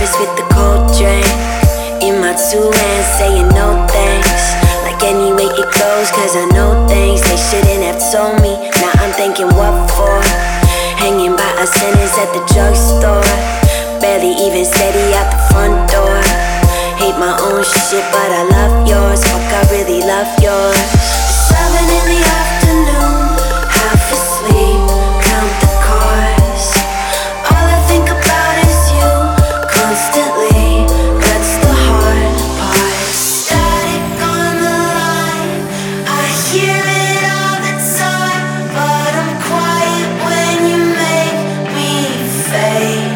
ice with the cold drink in my 2 hands, saying no thanks. Like any way it goes, cause I know things they shouldn't have told me. Now I'm thinking what for? Hanging by a sentence at the drugstore. Barely even steady out the front door. Hate my own shit, but I love yours. Fuck, I really love yours. 7 in the afternoon, half asleep, count the cars. All I think about is you, constantly. That's the hard part. Static on the line, I hear it all the time, but I'm quiet when you make me fade.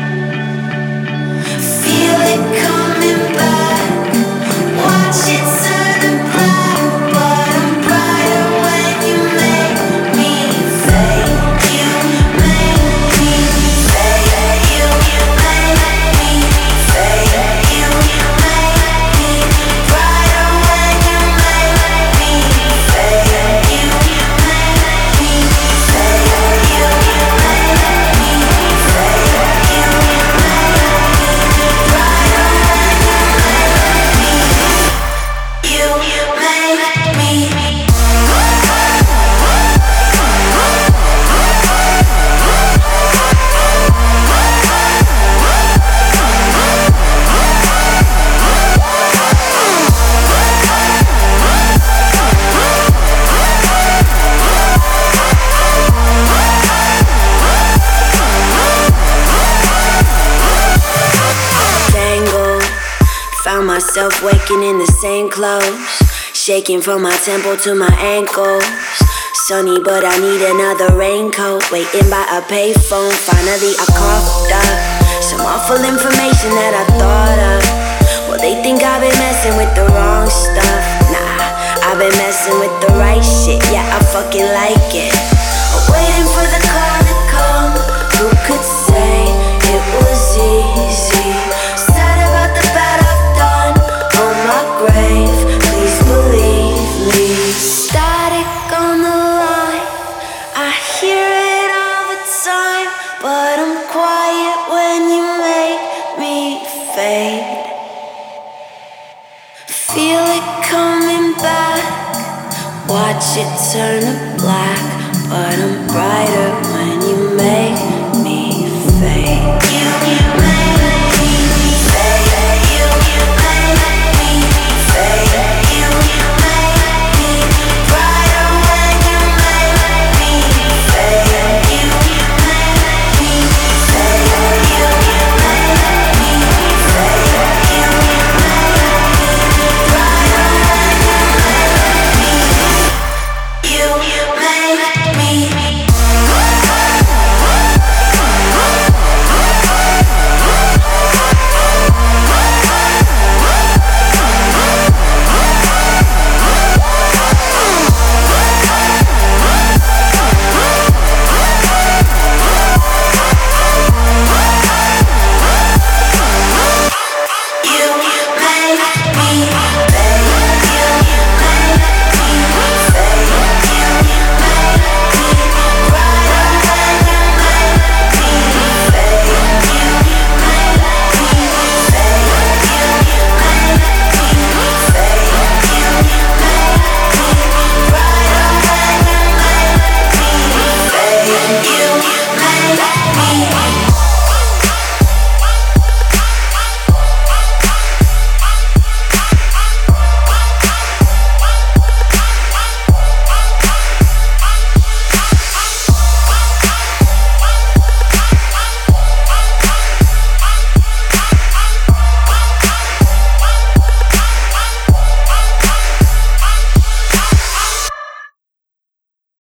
Feel it coming back, watch it turn to black, but I'm brighter when you make me fade. You make me fade. You make me fade. You make me brighter when you make me fade. You make me fade. You make me fade. You make me brighter when you make me. Tangled, found myself waking in the same clothes, shaking from my temple to my ankles. Sunny, but I need another raincoat. Waiting by a payphone, finally I coughed up some awful information that I thought of. Well, they think I've been messing with the wrong stuff. Nah, I've been messing with the right shit. Yeah, I fucking like it. Waiting for the call to come. Who could say it was easy? Sad about the bad I've done on my grave. Please believe me. Static on the line, I hear it all the time, but I'm quiet when you make me fade. Feel it coming back, watch it turn to black, but I'm brighter when you make me fade. You